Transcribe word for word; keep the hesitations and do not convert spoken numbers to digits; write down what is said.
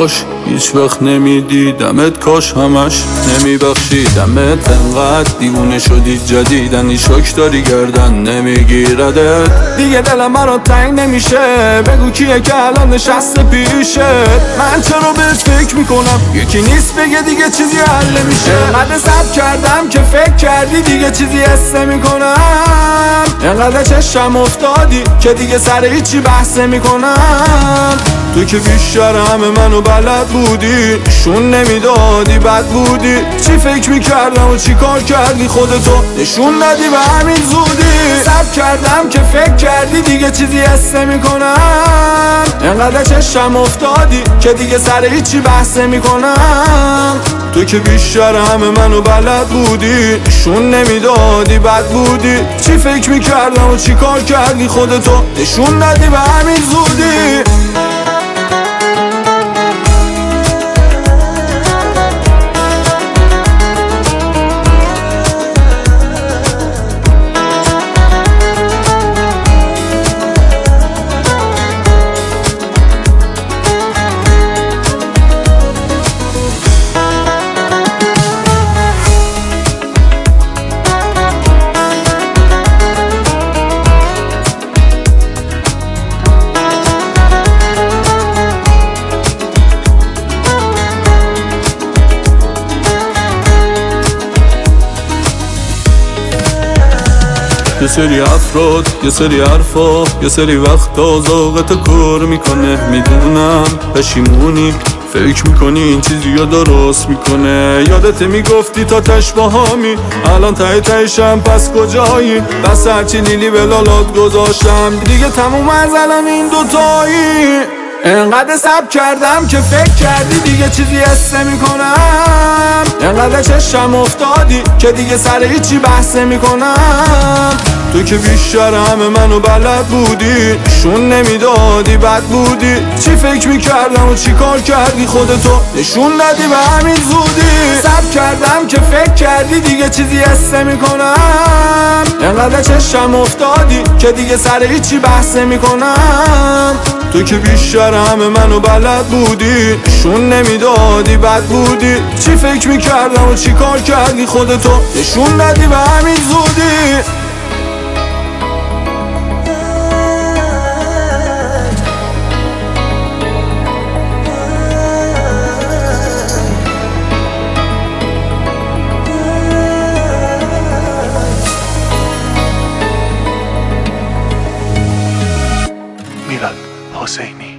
کاش هیچ وقت نمیدیدمت، کاش همش نمیبخشیدمت. انقدر دیوونه شدی جدیدن، شوک داری گردن نمیگیردت دیگه. دلم مرا تنگ نمیشه، بگو کیه که الان نشسته پیشت. من چرا بهت فکر میکنم، یکی نیست بگه دیگه چیزی حل نمیشه. انقدر صبر کردم که فکر کردی دیگه چیزی حس نمیکنم. انقدر چشم افتادی که دیگه سر هیچی بحث نمیکنم. تو که بیشتر همه منو بلد بودی، نشون نمیدادی بد بودی. چی فکر میکردم و چی کار کردی خودتو نشون ندی به همین زودی. صبر کردم که فکر کردی دیگه چیزی حس نمیکنم. انقدر چشم افتادی که دیگه سر هیچی بحث نمیکنم. تو که بیشتر همه منو بلد بودی، نشون نمیدادی بد بودی. چی فکر میکردم و چی کار کردی خودتو نشون ندی به همین زودی. یه سری افراد، یه سری حرفا، یه سری وقتا ذوقت کار میکنه. میدونم پشیمونی، فکر میکنی این چیزی رو درست میکنه. یادت میگفتی تا تش باهامی، الان ته تهشم پس کجایی؟ بس هرچی لیلی به لالات گذاشتم دیگه تموم از الان این دوتایی. انقدر صبر کردم که فکر کردی دیگه چیزی حس نمیکنم. انقدر چشم افتادی که دیگه سر هیچی بحث نمیکنم. تو که بیشتر همه منو بلد بودی، نشون نمیدادی بد بودی. چی فکر میکردم و چی کار کردی خودتو نشون ندی به همین زودی. صبر کردم که فکر کردی دیگه چیزی حس نمیکنم. انقدر چشم افتادی که دیگه سر هیچی بحث نمیکنم. تو که بیشتر همه منو بلد بودی، نشون نمیدادی بد بودی. چی فکر میکردم و چی کار کردی خودتو نشون ندی به همین زودی. میلاد حسینی.